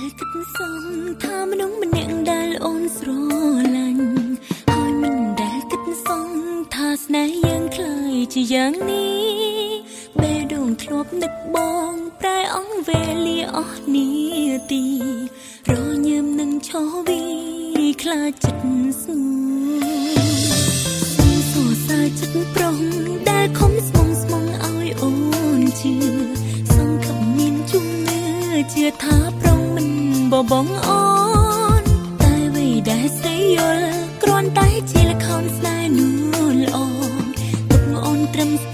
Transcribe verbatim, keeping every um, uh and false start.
គិតសំថាមនុស្សម្នាក់ដែលអូនស្រឡាញ់ហើយមិនដែលគិតសំថាស្នេហ៍យើងខ្លាយជាយ៉ាងនេះបេះដូងធ្លាប់នឹកបងប្រែអស់វេលាអស់នាទីរញើមនឹងឈរវីខ្លាចចិត្តស្ងួនសួរសើចិត្តប្រុងដែលខំស្មងស្មងឲ្យអូនជឿសង្ឃឹមមានជំនឿជឿថាប្រុងមិនបបងអូនតែអ្វីដែលស្ដីយល់គ្រាន់តែជាល្ខោនស្នេហ៍នួនល្អទុកអូនត្រឹម